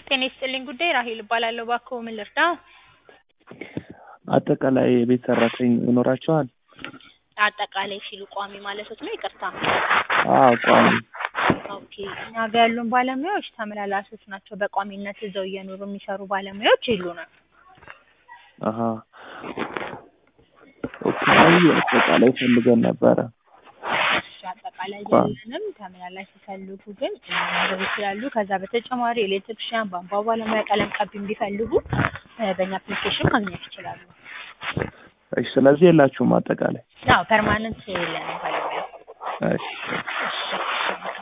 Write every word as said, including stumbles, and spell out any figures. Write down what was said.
ጤና ይስጥልኝ ጉዳይ ራሄል እባላለሁ። እባክዎ ምን ልርዳ? አጠቃላይ የቤት ሰራተኛ ይኖራቸዋል? አጠቃላይ ሲሉ ቋሚ ማለቶት ነው? ይቅርታ። አዎ ቋሚ። ኦኬ እኛ ጋር ያሉን ባለሙያዎች ተመላላሾች ናቸው። በቋሚነት እዛው እየኖሩ የሚሰሩ ባለሙያዎች የሉንም። አሃ ኦኬ። አጠቃላይ ፈልገን ነበረ። እሺ አጠቃላይ የለንም። ተመላላሽ ሲፈልጉ ግን ማድረግ ይችላሉ። ከዛ በተጨማሪ ኤሌክትሪሻን፣ ቧንቧ ባለሙያ፣ ቀለም ቀቢም ቢፈልጉ በእኛ አፕሊኬሽን ማግኘት ይችላሉ። እሺ ስለዚህ የላችሁም አጠቃላይ? አዎ ፐርማነንት የለንም ባለሙያ። እሺ